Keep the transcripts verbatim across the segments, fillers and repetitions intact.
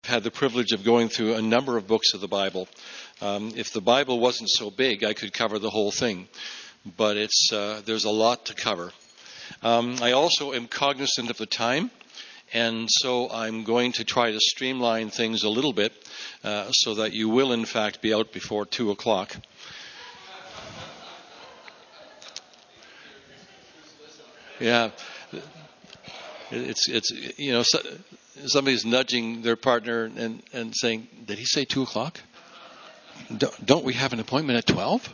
had the privilege of going through a number of books of the Bible. Um, if the Bible wasn't so big, I could cover the whole thing. But it's uh, there's a lot to cover. Um, I also am cognizant of the time, and so I'm going to try to streamline things a little bit uh, so that you will, in fact, be out before two o'clock. Yeah, it's it's you know so, somebody's nudging their partner and, and saying, "Did he say two o'clock? Don't, don't we have an appointment at twelve?"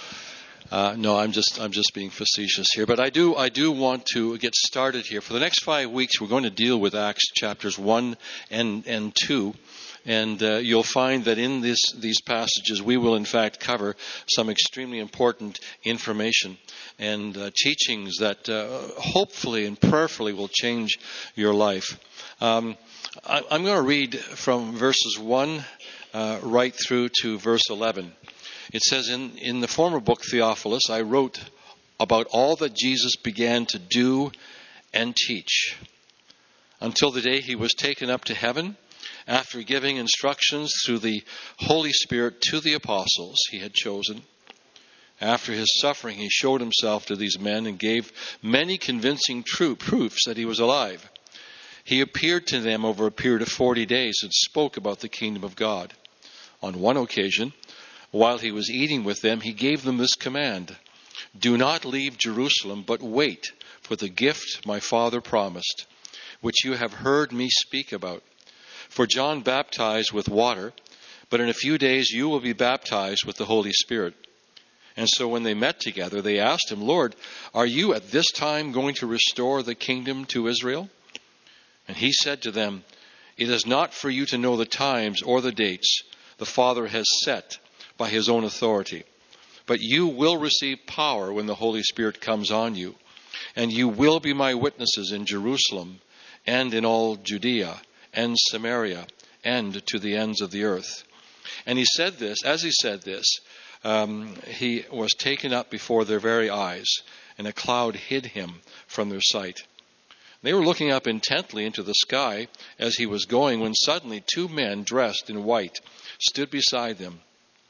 Uh, no, I'm just I'm just being facetious here, but I do I do want to get started here. For the next five weeks, we're going to deal with Acts chapters one and and two. And uh, you'll find that in this, these passages, we will in fact cover some extremely important information and uh, teachings that uh, hopefully and prayerfully will change your life. Um, I, I'm going to read from verses one uh, right through to verse eleven. It says, in, in the former book, Theophilus, I wrote about all that Jesus began to do and teach until the day he was taken up to heaven, after giving instructions through the Holy Spirit to the apostles he had chosen. After his suffering, he showed himself to these men and gave many convincing true proofs that he was alive. He appeared to them over a period of forty days and spoke about the kingdom of God. On one occasion, while he was eating with them, he gave them this command: "Do not leave Jerusalem, but wait for the gift my Father promised, which you have heard me speak about. For John baptized with water, but in a few days you will be baptized with the Holy Spirit." And so when they met together, they asked him, "Lord, are you at this time going to restore the kingdom to Israel?" And he said to them, "It is not for you to know the times or the dates the Father has set by his own authority. But you will receive power when the Holy Spirit comes on you. And you will be my witnesses in Jerusalem and in all Judea and Samaria, and to the ends of the earth." And he said this, as he said this, um, he was taken up before their very eyes, and a cloud hid him from their sight. They were looking up intently into the sky as he was going, when suddenly two men dressed in white stood beside them.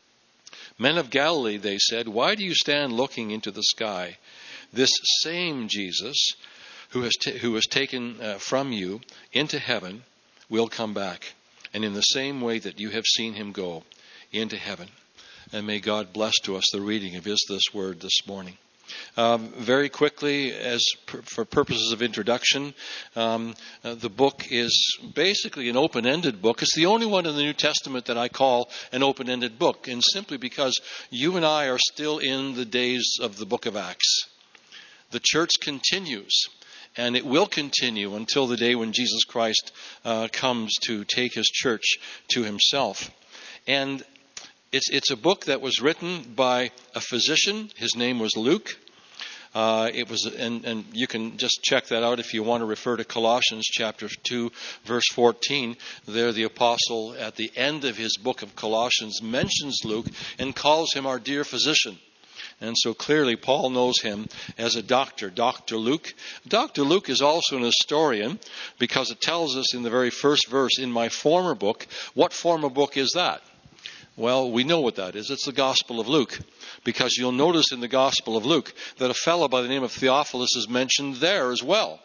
"Men of Galilee," they said, "why do you stand looking into the sky? This same Jesus who has, ta- who was taken uh, from you into heaven will come back, and in the same way that you have seen him go into heaven." And may God bless to us the reading of his this word this morning. Um, very quickly, as per, for purposes of introduction, um, uh, the book is basically an open-ended book. It's the only one in the New Testament that I call an open-ended book, and simply because you and I are still in the days of the book of Acts. The church continues. And it will continue until the day when Jesus Christ uh, comes to take his church to himself. And it's it's a book that was written by a physician. His name was Luke. Uh, it was, and, and you can just check that out if you want to refer to Colossians chapter two, verse fourteen. There, the apostle at the end of his book of Colossians mentions Luke and calls him our dear physician. And so clearly Paul knows him as a doctor, Doctor Luke. Doctor Luke is also an historian, because it tells us in the very first verse, "In my former book." What former book is that? Well, we know what that is. It's the Gospel of Luke, because you'll notice in the Gospel of Luke that a fellow by the name of Theophilus is mentioned there as well.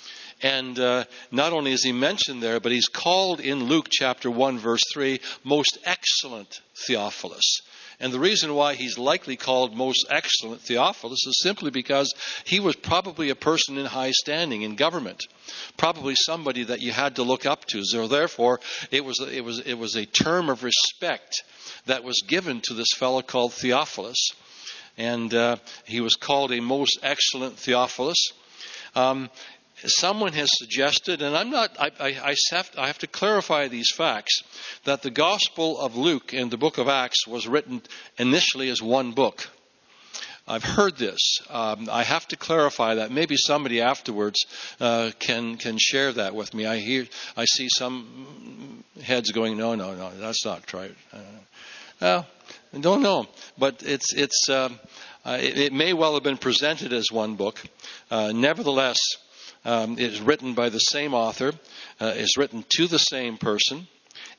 And uh, not only is he mentioned there, but he's called in Luke chapter one, verse three, "Most excellent Theophilus." And the reason why he's likely called most excellent Theophilus is simply because he was probably a person in high standing in government, probably somebody that you had to look up to. So therefore, it was it was it was a term of respect that was given to this fellow called Theophilus, and uh, he was called a most excellent Theophilus. Um, Someone has suggested, and I'm not, I, I, I, have, I have to clarify these facts, that the Gospel of Luke and the book of Acts was written initially as one book. I've heard this. Um, I have to clarify that. Maybe somebody afterwards uh, can can share that with me. I hear, I see some heads going, no, no, no, that's not right. Uh, well, I don't know, but it's it's um, uh, it, it may well have been presented as one book. Uh, nevertheless. Um, it is written by the same author. Uh, it's written to the same person.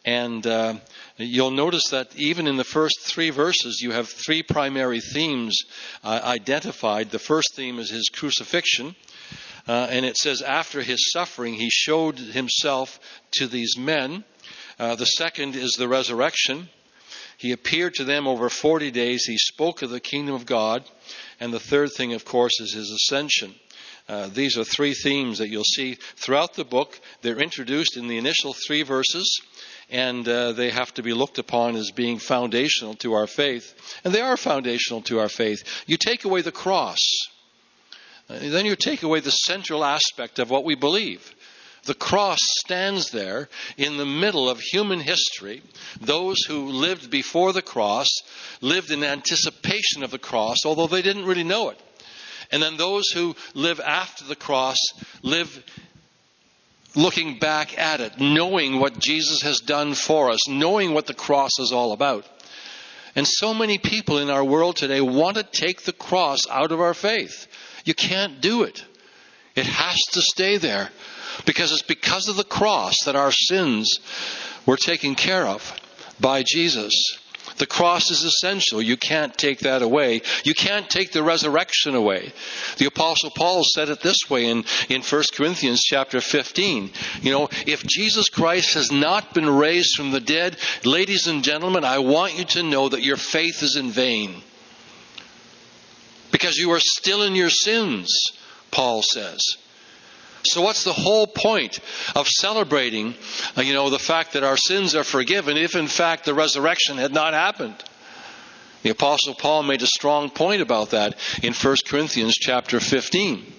And uh, you'll notice that even in the first three verses, you have three primary themes uh, identified. The first theme is his crucifixion. Uh, and it says, after his suffering, he showed himself to these men. Uh, the second is the resurrection. He appeared to them over forty days. He spoke of the kingdom of God. And the third thing, of course, is his ascension. Uh, these are three themes that you'll see throughout the book. They're introduced in the initial three verses, and uh, they have to be looked upon as being foundational to our faith. And they are foundational to our faith. You take away the cross, uh, then you take away the central aspect of what we believe. The cross stands there in the middle of human history. Those who lived before the cross lived in anticipation of the cross, although they didn't really know it. And then those who live after the cross live looking back at it, knowing what Jesus has done for us, knowing what the cross is all about. And so many people in our world today want to take the cross out of our faith. You can't do it. It has to stay there. Because it's because of the cross that our sins were taken care of by Jesus. The cross is essential. You can't take that away. You can't take the resurrection away. The Apostle Paul said it this way in, in First Corinthians chapter fifteen. You know, if Jesus Christ has not been raised from the dead, ladies and gentlemen, I want you to know that your faith is in vain. Because you are still in your sins, Paul says. So what's the whole point of celebrating, uh, you know, the fact that our sins are forgiven if in fact the resurrection had not happened? The Apostle Paul made a strong point about that in First Corinthians chapter fifteen.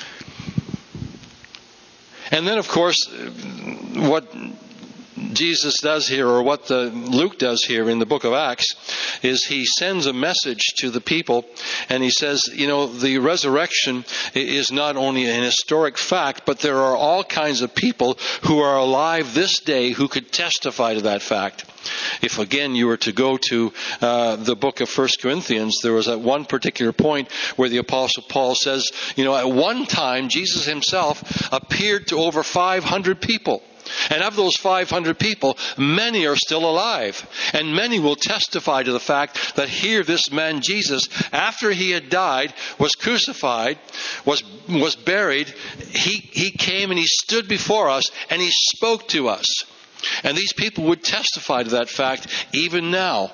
And then, of course, what Jesus does here, or what the Luke does here in the book of Acts, is he sends a message to the people, and he says, you know, the resurrection is not only an historic fact, but there are all kinds of people who are alive this day who could testify to that fact. If again you were to go to uh, the book of First Corinthians, there was at one particular point where the Apostle Paul says, you know, at one time Jesus himself appeared to over five hundred people. And of those five hundred people, many are still alive. And many will testify to the fact that here this man Jesus, after he had died, was crucified, was was buried, he, he came and he stood before us and he spoke to us. And these people would testify to that fact even now.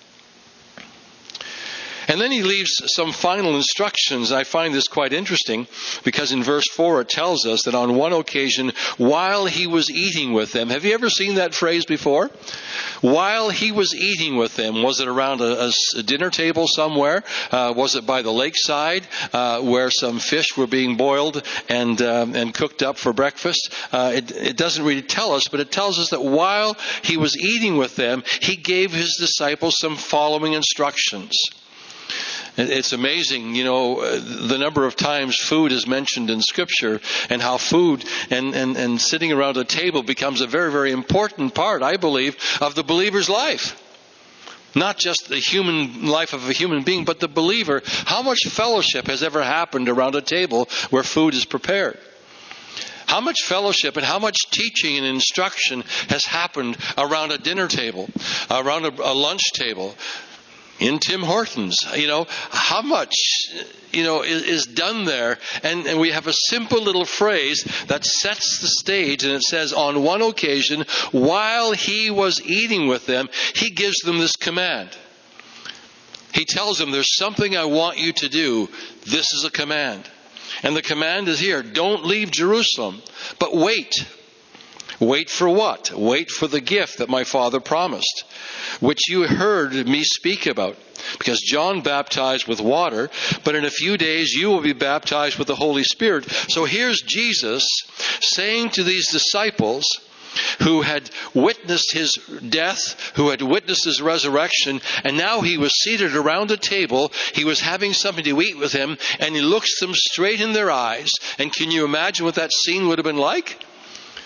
And then he leaves some final instructions. I find this quite interesting because in verse four it tells us that on one occasion, while he was eating with them, have you ever seen that phrase before? While he was eating with them, was it around a, a dinner table somewhere? Uh, was it by the lakeside uh, where some fish were being boiled and um, and cooked up for breakfast? Uh, it, it doesn't really tell us, but it tells us that while he was eating with them, he gave his disciples some following instructions. It's amazing, you know, the number of times food is mentioned in Scripture and how food and, and, and sitting around a table becomes a very, very important part, I believe, of the believer's life. Not just the human life of a human being, but the believer. How much fellowship has ever happened around a table where food is prepared? How much fellowship and how much teaching and instruction has happened around a dinner table, around a, a lunch table? In Tim Hortons, you know, how much, you know, is, is done there. And, and we have a simple little phrase that sets the stage, and it says, on one occasion, while he was eating with them, he gives them this command. He tells them, there's something I want you to do. This is a command. And the command is here, don't leave Jerusalem, but wait. Wait for what? Wait for the gift that my Father promised, which you heard me speak about. Because John baptized with water, but in a few days you will be baptized with the Holy Spirit. So here's Jesus saying to these disciples who had witnessed his death, who had witnessed his resurrection, and now he was seated around a table. He was having something to eat with him, and he looks them straight in their eyes. And can you imagine what that scene would have been like?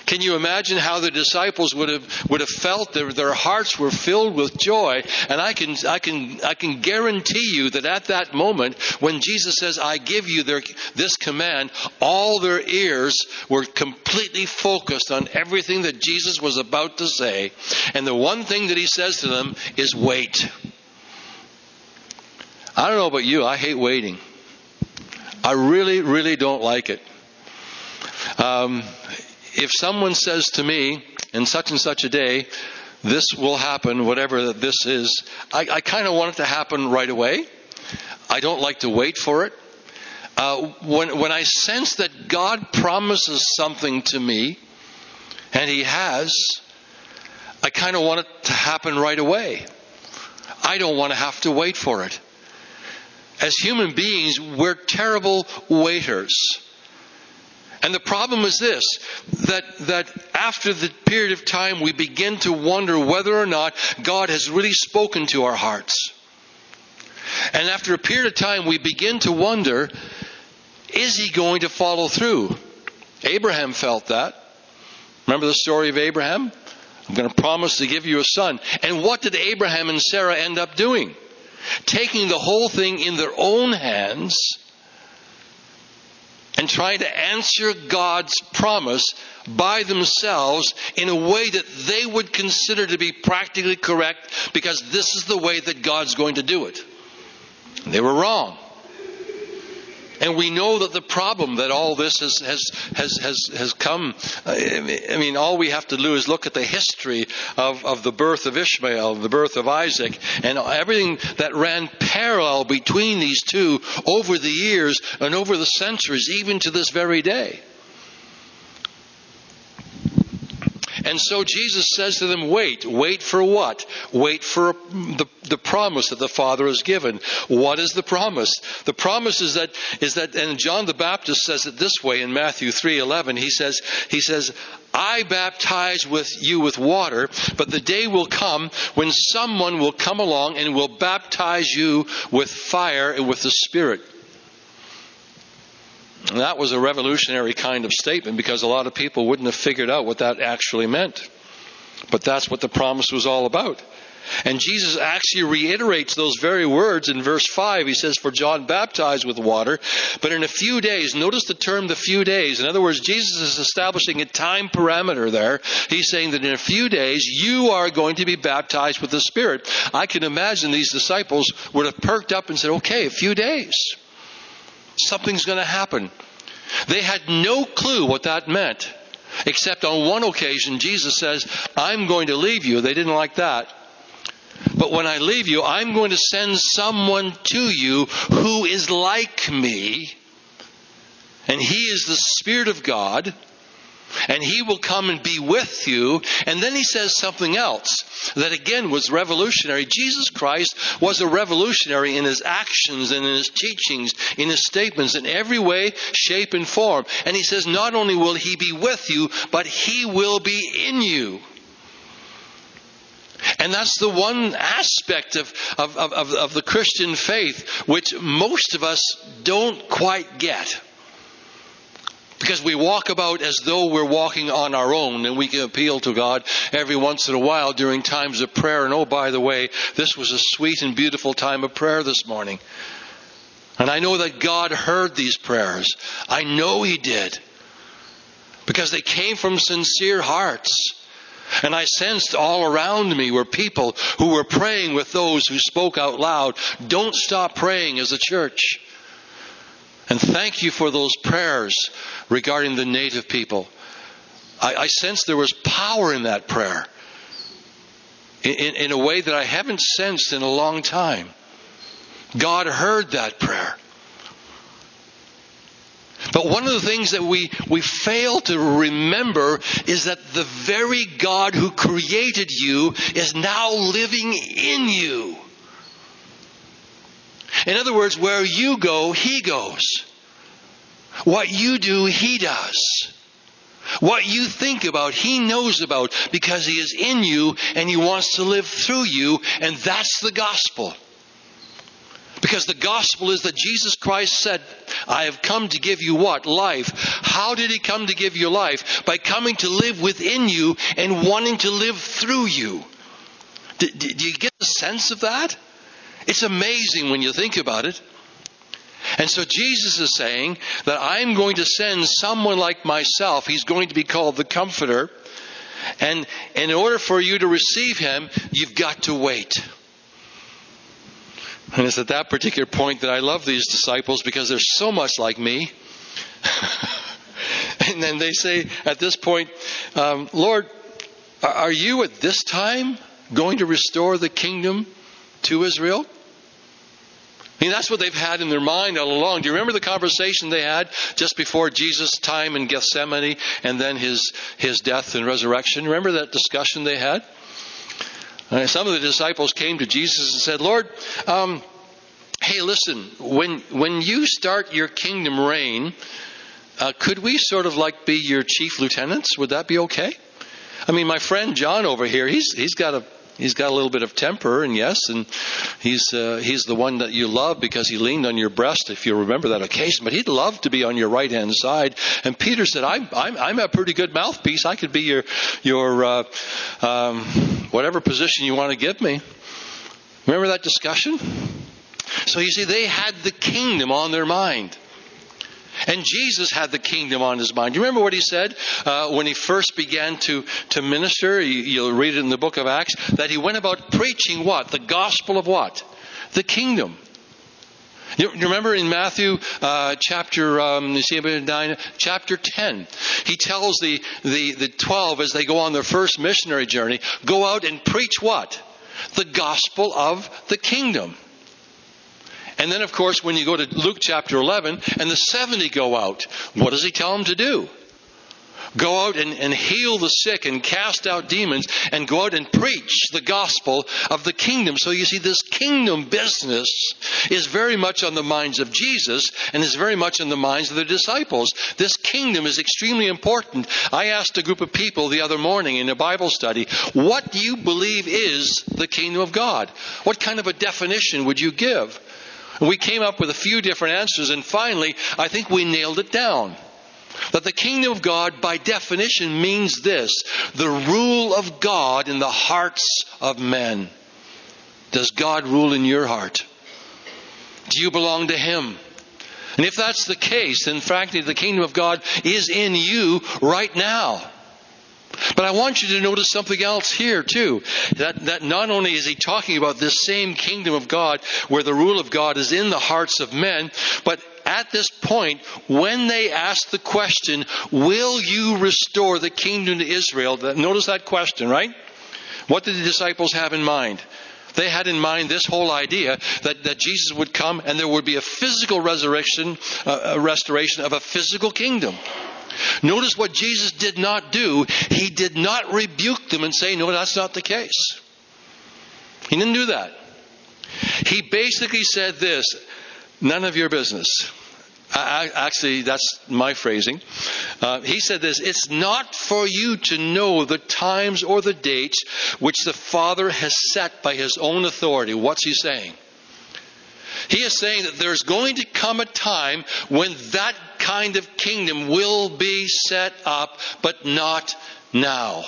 Can you imagine how the disciples would have would have felt? Their, their hearts were filled with joy. And I can I can I can guarantee you that at that moment when Jesus says, "I give you their, this command," all their ears were completely focused on everything that Jesus was about to say. And the one thing that he says to them is, "Wait." I don't know about you. I hate waiting. I really, really don't like it. Um, if someone says to me, in such and such a day, this will happen, whatever this is, I, I kind of want it to happen right away. I don't like to wait for it. Uh, when, when I sense that God promises something to me, and He has, I kind of want it to happen right away. I don't want to have to wait for it. As human beings, we're terrible waiters. And the problem is this, that, that after the period of time we begin to wonder whether or not God has really spoken to our hearts. And after a period of time we begin to wonder, is He going to follow through? Abraham felt that. Remember the story of Abraham? I'm going to promise to give you a son. And what did Abraham and Sarah end up doing? Taking the whole thing in their own hands and trying to answer God's promise by themselves in a way that they would consider to be practically correct, because this is the way that God's going to do it. They were wrong. And we know that the problem that all this has has has has, has come, I mean, all we have to do is look at the history of, of the birth of Ishmael, the birth of Isaac, and everything that ran parallel between these two over the years and over the centuries, even to this very day. And so Jesus says to them, wait. Wait for what? Wait for the, the promise that the Father has given. What is the promise? The promise is that, is that, and John the Baptist says it this way in Matthew three eleven. He says, he says, I baptize with you with water, but the day will come when someone will come along and will baptize you with fire and with the Spirit. And that was a revolutionary kind of statement, because a lot of people wouldn't have figured out what that actually meant. But that's what the promise was all about. And Jesus actually reiterates those very words in verse five. He says, for John baptized with water, but in a few days, notice the term the few days. In other words, Jesus is establishing a time parameter there. He's saying that in a few days, you are going to be baptized with the Spirit. I can imagine these disciples would have perked up and said, okay, a few days. Something's going to happen. They had no clue what that meant, except on one occasion Jesus says, I'm going to leave you. They didn't like that. But when I leave you, I'm going to send someone to you who is like me, and He is the Spirit of God, and He will come and be with you. And then He says something else that again was revolutionary. Jesus Christ was a revolutionary in His actions and in His teachings, in His statements, in every way, shape, and form. And He says not only will He be with you, but He will be in you. And that's the one aspect of, of, of, of the Christian faith which most of us don't quite get. Because we walk about as though we're walking on our own, and we can appeal to God every once in a while during times of prayer. And oh, by the way, this was a sweet and beautiful time of prayer this morning. And I know that God heard these prayers. I know He did. Because they came from sincere hearts. And I sensed all around me were people who were praying with those who spoke out loud. Don't stop praying as a church. And thank you for those prayers regarding the native people. I, I sense there was power in that prayer in, in, in a way that I haven't sensed in a long time. God heard that prayer. But one of the things that we, we fail to remember is that the very God who created you is now living in you. In other words, where you go, He goes. What you do, He does. What you think about, He knows about, because He is in you and He wants to live through you, and that's the gospel. Because the gospel is that Jesus Christ said, I have come to give you what? Life. How did he come to give you life? By coming to live within you and wanting to live through you. Do, do, do you get the sense of that? It's amazing when you think about it. And so Jesus is saying that I'm going to send someone like myself. He's going to be called the Comforter. And in order for you to receive him, you've got to wait. And it's at that particular point that I love these disciples, because they're so much like me. And then they say at this point, um, Lord, are you at this time going to restore the kingdom to Israel? I mean, that's what they've had in their mind all along. Do you remember the conversation they had just before Jesus' time in Gethsemane and then his, his death and resurrection? Remember that discussion they had? Uh, some of the disciples came to Jesus and said, Lord, um, hey, listen, when when you start your kingdom reign, uh, could we sort of like be your chief lieutenants? Would that be okay? I mean, my friend John over here, he's he's got a he's got a little bit of temper, and yes, and he's uh, he's the one that you love because he leaned on your breast, if you remember that occasion. But he'd love to be on your right hand side. And Peter said, I'm I'm I'm a pretty good mouthpiece. I could be your your uh, um, whatever position you want to give me. Remember that discussion? So you see, they had the kingdom on their mind. And Jesus had the kingdom on his mind. You remember what he said uh, when he first began to, to minister? You, you'll read it in the book of Acts. That he went about preaching what? The gospel of what? The kingdom. You, you remember in Matthew uh, chapter um, you see nine, chapter ten, he tells the, the, the twelve as they go on their first missionary journey, go out and preach what? The gospel of the kingdom. And then, of course, when you go to Luke chapter eleven and the seventy go out, what does he tell them to do? Go out and, and heal the sick and cast out demons and go out and preach the gospel of the kingdom. So you see, this kingdom business is very much on the minds of Jesus and is very much on the minds of the disciples. This kingdom is extremely important. I asked a group of people the other morning in a Bible study, what do you believe is the kingdom of God? What kind of a definition would you give? We came up with a few different answers, and finally, I think we nailed it down. That the kingdom of God, by definition, means this: the rule of God in the hearts of men. Does God rule in your heart? Do you belong to him? And if that's the case, then frankly, the kingdom of God is in you right now. But I want you to notice something else here too. That, that not only is he talking about this same kingdom of God where the rule of God is in the hearts of men, but at this point, when they ask the question, will you restore the kingdom to Israel? Notice that question, right? What did the disciples have in mind? They had in mind this whole idea that, that Jesus would come and there would be a physical resurrection, uh, a restoration of a physical kingdom. Notice what Jesus did not do. He did not rebuke them and say, no, that's not the case. He didn't do that. He basically said this: none of your business. I, actually, that's my phrasing. Uh, he said this: it's not for you to know the times or the dates which the Father has set by his own authority. What's he saying? He is saying that there's going to come a time when that kind of kingdom will be set up, but not now.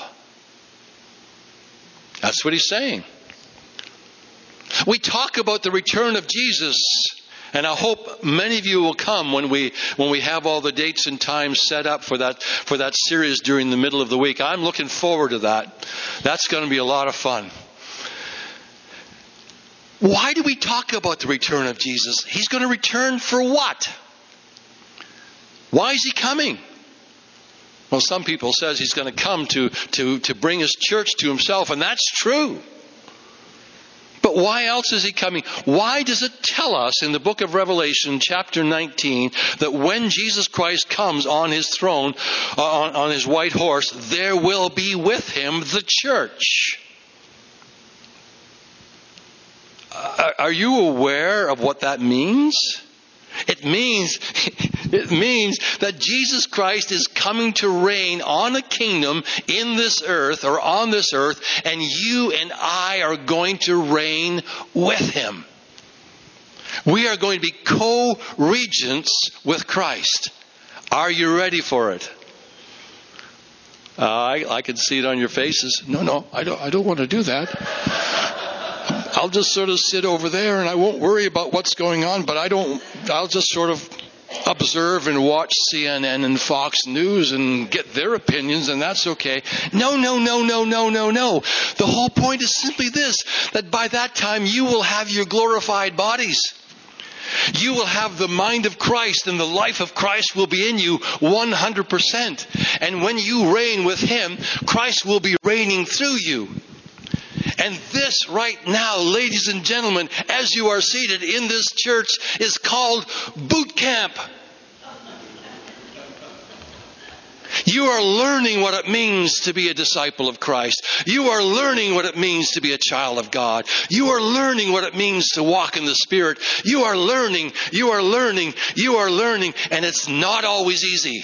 That's what he's saying. We talk about the return of Jesus, and I hope many of you will come when we when we have all the dates and times set up for that for that series during the middle of the week. I'm looking forward to that. That's going to be a lot of fun. Why do we talk about the return of Jesus? He's going to return for what? Why is he coming? Well, some people says he's going to come to, to, to bring his church to himself, and that's true. But why else is he coming? Why does it tell us in the book of Revelation, chapter nineteen, that when Jesus Christ comes on his throne, uh, on, on his white horse, there will be with him the church? Are you aware of what that means? It means, it means that Jesus Christ is coming to reign on a kingdom in this earth or on this earth, and you and I are going to reign with him. We are going to be co-regents with Christ. Are you ready for it? Uh, I, I can see it on your faces. No, no, I don't, I don't want to do that. I'll just sort of sit over there and I won't worry about what's going on, but I don't, I'll just sort of observe and watch C N N and Fox News and get their opinions, and that's okay. No, no, no, no, no, no, no. The whole point is simply this, that by that time you will have your glorified bodies. You will have the mind of Christ, and the life of Christ will be in you one hundred percent. And when you reign with Him, Christ will be reigning through you. And this right now, ladies and gentlemen, as you are seated in this church, is called boot camp. You are learning what it means to be a disciple of Christ. You are learning what it means to be a child of God. You are learning what it means to walk in the Spirit. You are learning, you are learning, you are learning, and it's not always easy.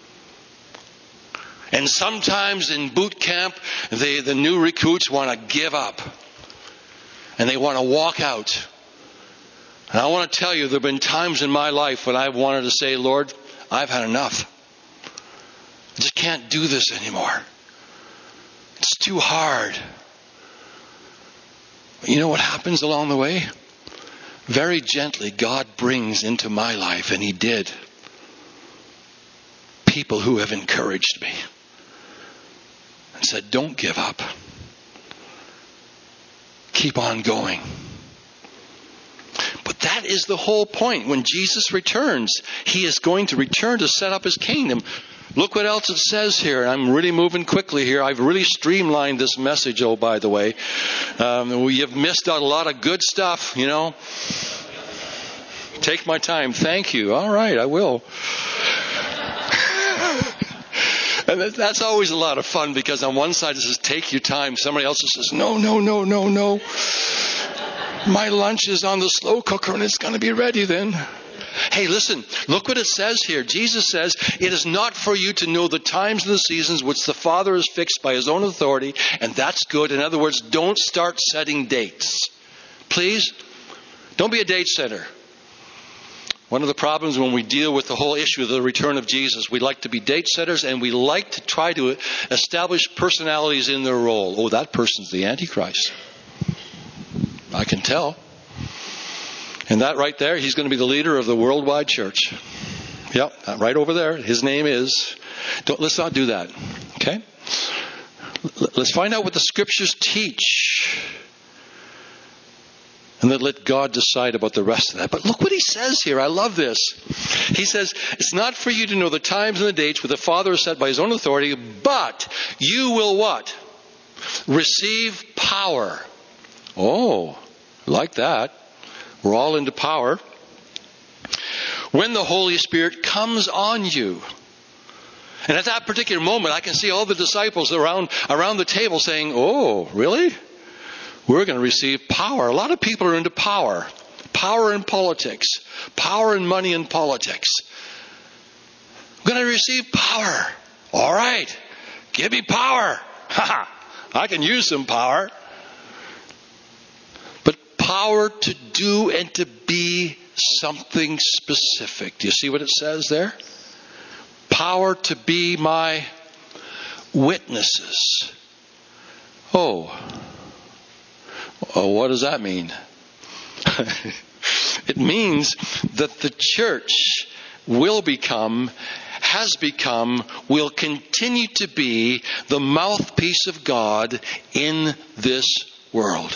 And sometimes in boot camp, they, the new recruits want to give up. And they want to walk out. And I want to tell you, there have been times in my life when I've wanted to say, Lord, I've had enough. I just can't do this anymore. It's too hard. You know what happens along the way? Very gently, God brings into my life, and He did, people who have encouraged me and said, don't give up. Keep on going. But that is the whole point. When Jesus returns, He is going to return to set up His kingdom. Look what else it says here. I'm really moving quickly here. I've really streamlined this message, oh, by the way. Um, you've missed out a lot of good stuff, you know. Take my time. Thank you. All right, I will. And that's always a lot of fun, because on one side it says, take your time. Somebody else says, no, no, no, no, no. My lunch is on the slow cooker and it's going to be ready then. Hey, listen, look what it says here. Jesus says, it is not for you to know the times and the seasons which the Father has fixed by His own authority, and that's good. In other words, don't start setting dates. Please, don't be a date setter. One of the problems when we deal with the whole issue of the return of Jesus, we like to be date setters, and we like to try to establish personalities in their role. Oh, that person's the Antichrist. I can tell. And that right there, he's going to be the leader of the worldwide church. Yep, right over there. His name is... Don't, let's not do that. Okay? Let's find out what the Scriptures teach. And then let God decide about the rest of that. But look what He says here. I love this. He says, it's not for you to know the times and the dates which the Father has set by His own authority, but you will what? Receive power. Oh, like that. We're all into power. When the Holy Spirit comes on you. And at that particular moment, I can see all the disciples around, around the table saying, oh, really? We're going to receive power. A lot of people are into power. Power in politics. Power and money in politics. We're going to receive power. All right. Give me power. Ha ha. I can use some power. Power to do and to be something specific. Do you see what it says there? Power to be my witnesses. Oh. Oh, what does that mean? It means that the church will become, has become, will continue to be the mouthpiece of God in this world.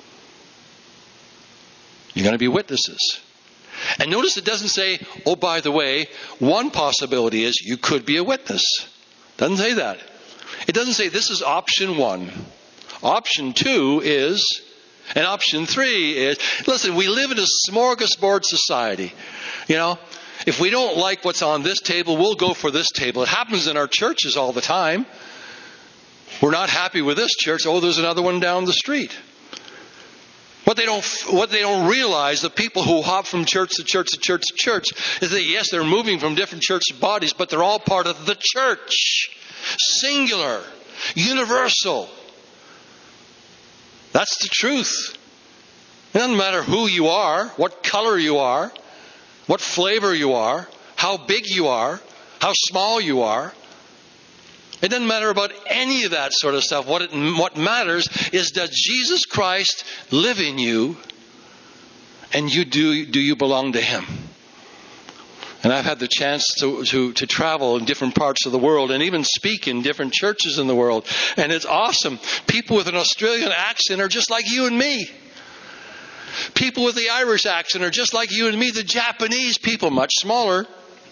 You're going to be witnesses. And notice it doesn't say, oh, by the way, one possibility is you could be a witness. It doesn't say that. It doesn't say this is option one. Option two is, and option three is, listen, we live in a smorgasbord society. You know, if we don't like what's on this table, we'll go for this table. It happens in our churches all the time. We're not happy with this church. Oh, there's another one down the street. What they don't, what they don't realize, the people who hop from church to church to church to church, is that yes, they're moving from different church bodies, but they're all part of the church. Singular. Universal. That's the truth. It doesn't matter who you are, what color you are, what flavor you are, how big you are, how small you are. It doesn't matter about any of that sort of stuff. What it, what matters is, does Jesus Christ live in you, and you do do you belong to Him? And I've had the chance to, to, to travel in different parts of the world and even speak in different churches in the world. And it's awesome. People with an Australian accent are just like you and me. People with the Irish accent are just like you and me. The Japanese people, much smaller.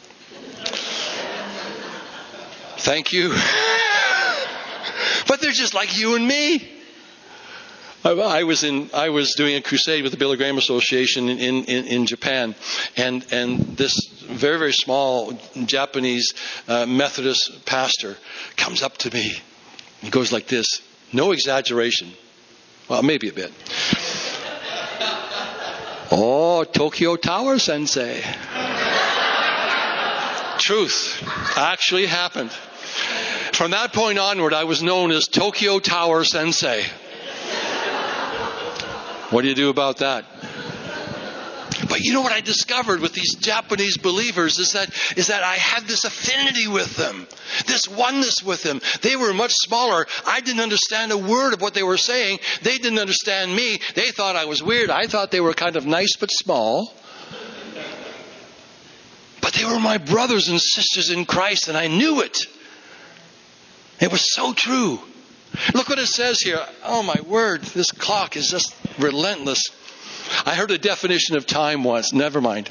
Thank you. But they're just like you and me. I was in. I was doing a crusade with the Billy Graham Association in, in, in Japan, and and this very very small Japanese uh, Methodist pastor comes up to me. He goes like this, no exaggeration. Well, maybe a bit. Oh, Tokyo Tower Sensei. Truth actually happened. From that point onward, I was known as Tokyo Tower Sensei. What do you do about that? But you know what I discovered with these Japanese believers is that is that I had this affinity with them, this oneness with them. They were much smaller. I didn't understand a word of what they were saying. They didn't understand me. They thought I was weird. I thought they were kind of nice but small. But they were my brothers and sisters in Christ, and I knew it. It was so true. Look what it says here. Oh my word, this clock is just relentless. I heard a definition of time once. Never mind.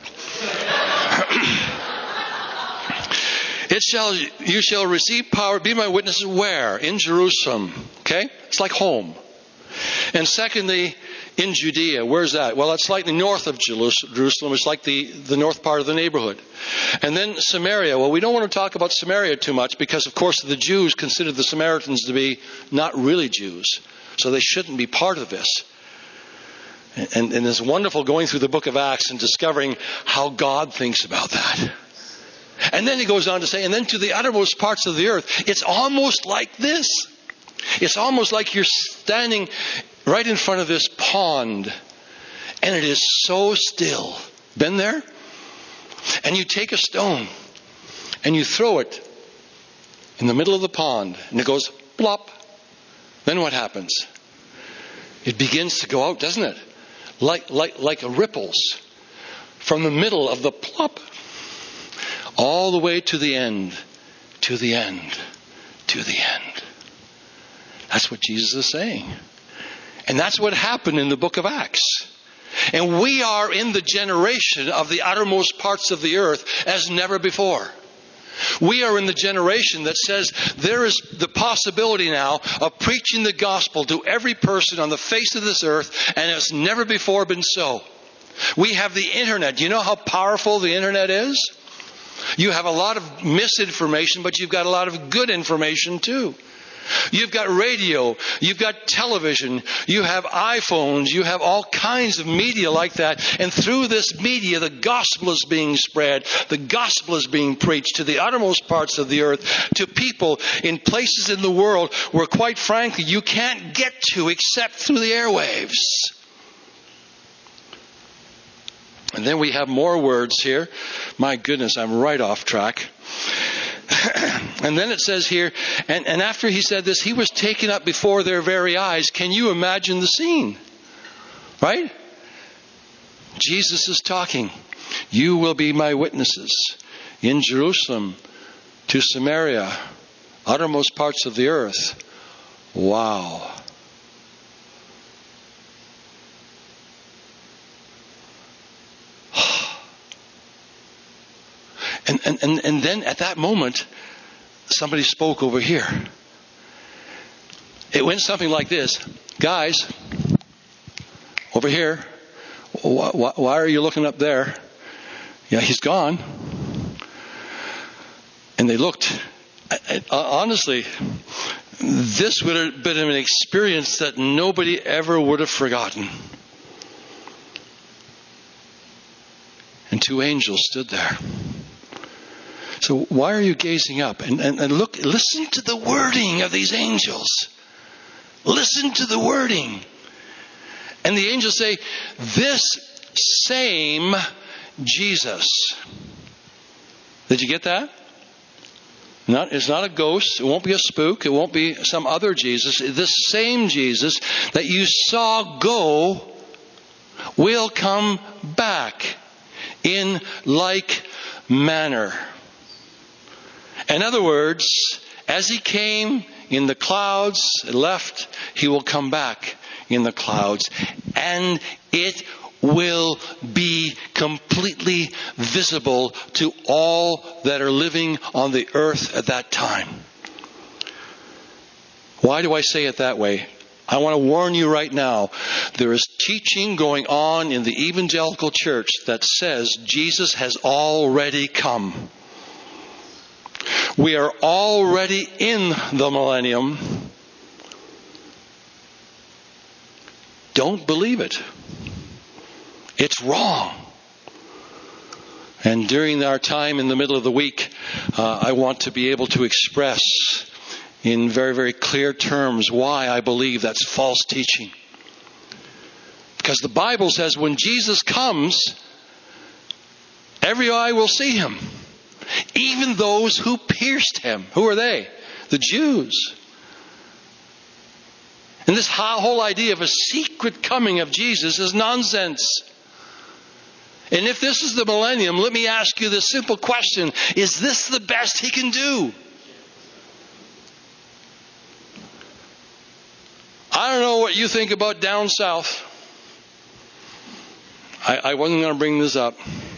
It shall, you shall receive power, be my witnesses where? In Jerusalem. Okay? It's like home. And secondly, in Judea. Where's that? Well, it's slightly north of Jerusalem. It's like the, the north part of the neighborhood. And then Samaria. Well, we don't want to talk about Samaria too much because, of course, the Jews considered the Samaritans to be not really Jews. So they shouldn't be part of this. And, and it's wonderful going through the book of Acts and discovering how God thinks about that. And then he goes on to say, and then to the uttermost parts of the earth. It's almost like this. It's almost like you're standing right in front of this pond. And it is so still. Been there? And you take a stone and you throw it in the middle of the pond. And it goes plop. Then what happens? It begins to go out, doesn't it? Like, like, like ripples from the middle of the plop all the way to the end, to the end, to the end. That's what Jesus is saying. And that's what happened in the book of Acts. And we are in the generation of the uttermost parts of the earth as never before. We are in the generation that says there is the possibility now of preaching the gospel to every person on the face of this earth, and it's never before been so. We have the internet. Do you know how powerful the internet is? You have a lot of misinformation, but you've got a lot of good information too. You've got radio, you've got television, you have iPhones, you have all kinds of media like that. And through this media, the gospel is being spread. The gospel is being preached to the uttermost parts of the earth, to people in places in the world where, quite frankly, you can't get to except through the airwaves. And then we have more words here. My goodness, I'm right off track. And then it says here, and, and after he said this, he was taken up before their very eyes. Can you imagine the scene? Right? Jesus is talking. You will be my witnesses in Jerusalem, to Samaria, uttermost parts of the earth. Wow. And, and, and, and then at that moment, somebody spoke over here. It went something like this. Guys, over here, why, why are you looking up there? Yeah, he's gone. And they looked. Honestly, this would have been an experience that nobody ever would have forgotten. And two angels stood there. So why are you gazing up? And, and, and look, listen to the wording of these angels. Listen to the wording. And the angels say, this same Jesus. Did you get that? Not, it's not a ghost. It won't be a spook. It won't be some other Jesus. This same Jesus that you saw go will come back in like manner. In other words, as he came in the clouds, left, he will come back in the clouds. And it will be completely visible to all that are living on the earth at that time. Why do I say it that way? I want to warn you right now. There is teaching going on in the evangelical church that says Jesus has already come. We are already in the millennium. Don't believe it. It's wrong. And during our time in the middle of the week, uh, I want to be able to express in very, very clear terms why I believe that's false teaching. Because the Bible says when Jesus comes, every eye will see him. Even those who pierced him. Who are they? The Jews. And this whole idea of a secret coming of Jesus is nonsense. And if this is the millennium, let me ask you this simple question. Is this the best he can do? I don't know what you think about down south. I, I wasn't going to bring this up.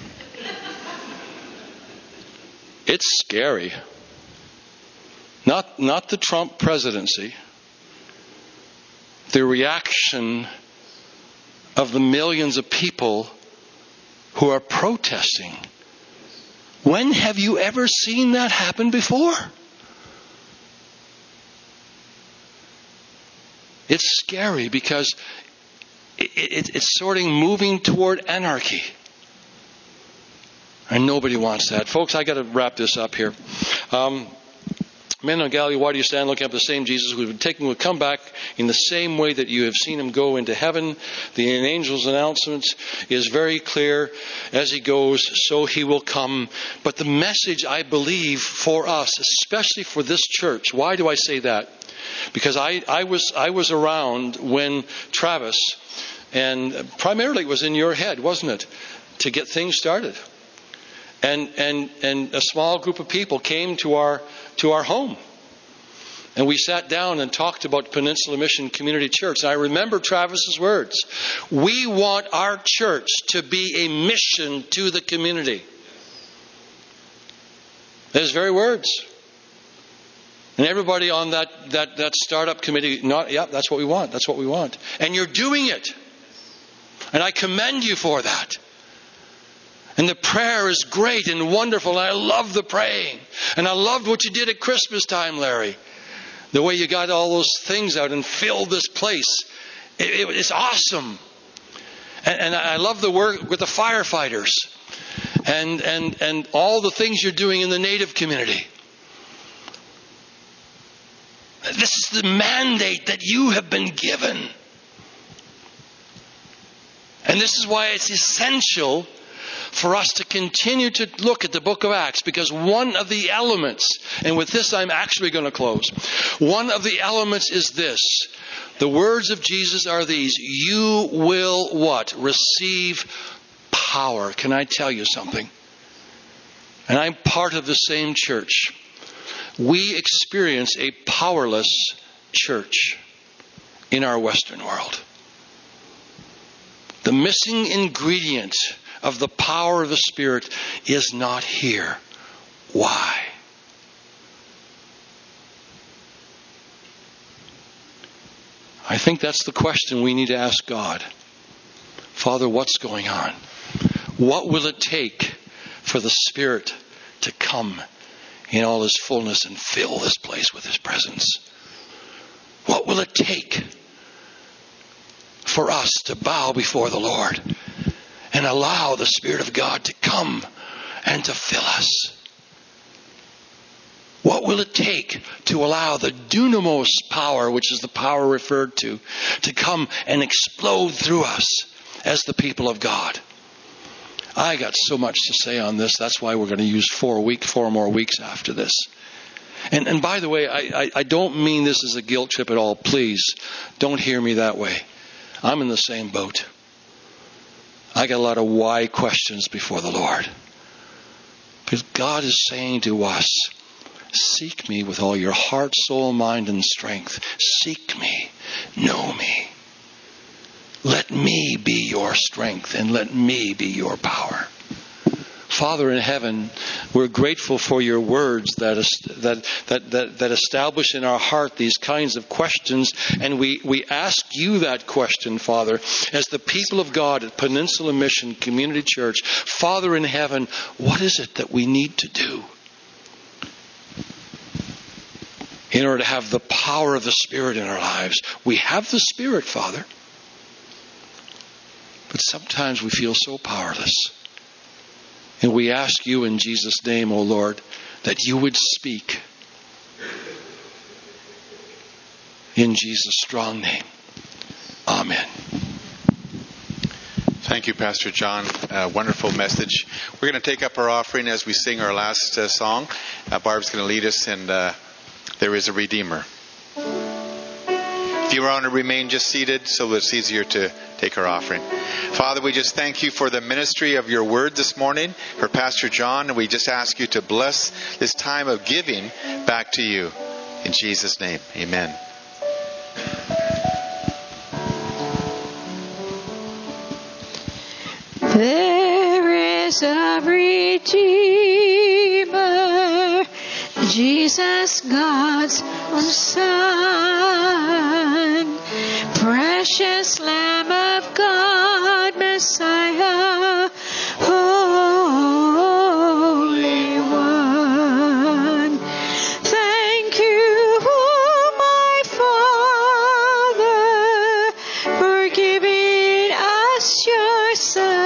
It's scary. Not, not the Trump presidency. The reaction of the millions of people who are protesting. When have you ever seen that happen before? It's scary because it, it, it's sort of moving toward anarchy. And nobody wants that. Folks, I got to wrap this up here. Um, Men of Galilee, why do you stand looking up the same Jesus who would take him would come back in the same way that you have seen him go into heaven? The angel's announcement is very clear. As he goes, so he will come. But the message, I believe, for us, especially for this church, why do I say that? Because I, I was I was around when Travis, and primarily it was in your head, wasn't it, to get things started. And and and a small group of people came to our to our home. And we sat down and talked about Peninsula Mission Community Church. And I remember Travis's words. We want our church to be a mission to the community. His very words. And everybody on that, that, that startup committee, not, yeah, that's what we want. That's what we want. And you're doing it. And I commend you for that. And the prayer is great and wonderful. And I love the praying. And I loved what you did at Christmas time, Larry. The way you got all those things out and filled this place. It, it, it's awesome. And, and I love the work with the firefighters. And, and, and all the things you're doing in the Native community. This is the mandate that you have been given. And this is why it's essential for us to continue to look at the book of Acts, because one of the elements, and with this I'm actually going to close, one of the elements is this. The words of Jesus are these: you will what? Receive power. Can I tell you something? And I'm part of the same church. We experience a powerless church in our Western world. The missing ingredient of the power of the Spirit is not here. Why? I think that's the question we need to ask God. Father, what's going on? What will it take for the Spirit to come in all His fullness and fill this place with His presence? What will it take for us to bow before the Lord and allow the Spirit of God to come and to fill us? What will it take to allow the dunamis power, which is the power referred to, to come and explode through us as the people of God? I got so much to say on this. That's why we're going to use four week, four more weeks after this. And, and by the way, I, I, I don't mean this as a guilt trip at all. Please, don't hear me that way. I'm in the same boat. I got a lot of why questions before the Lord. Because God is saying to us, seek me with all your heart, soul, mind, and strength. Seek me. Know me. Let me be your strength and let me be your power. Father in heaven, we're grateful for your words that that that that, that establish in our heart these kinds of questions. And we, we ask you that question, Father, as the people of God at Peninsula Mission Community Church. Father in heaven, what is it that we need to do in order to have the power of the Spirit in our lives? We have the Spirit, Father. But sometimes we feel so powerless. And we ask you in Jesus' name, O Lord, that you would speak. In Jesus' strong name. Amen. Thank you, Pastor John. Uh, wonderful message. We're going to take up our offering as we sing our last uh, song. Uh, Barb's going to lead us in uh, There Is a Redeemer. If you want to remain just seated so that it's easier to take our offering. Father, we just thank you for the ministry of your word this morning, for Pastor John, and we just ask you to bless this time of giving back to you. In Jesus' name, amen. There is a Redeemer, Jesus, God's own Son, precious Lamb of God, Messiah, Holy One. Thank you, my Father, for giving us your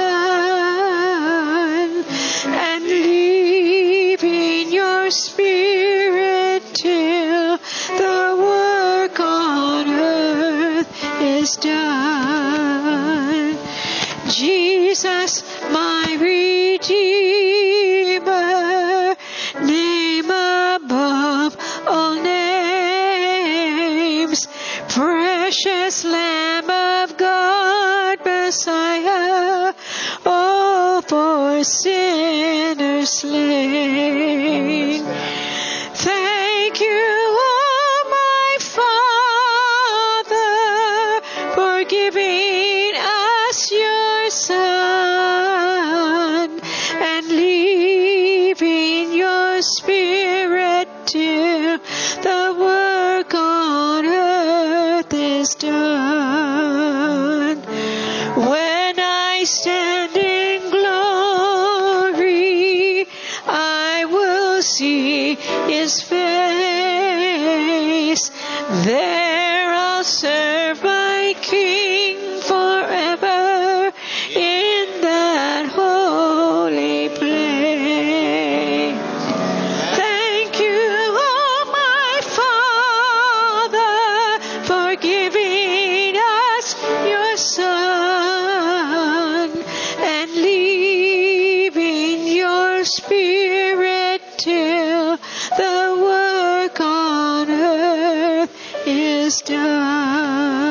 Son and leaving your Spirit till the work on earth is done. Jesus, my Redeemer, name above all names, precious Lamb of God, Messiah, oh, for sinners slain. Thank you, my Father, for giving us your Son and leaving your Spirit till the work on earth is done. When I stand in glory, I will see His face. There I'll serve my King forever in that holy place. Thank you, oh my Father, for giving us your Son and leaving your Spirit till the work on earth is done.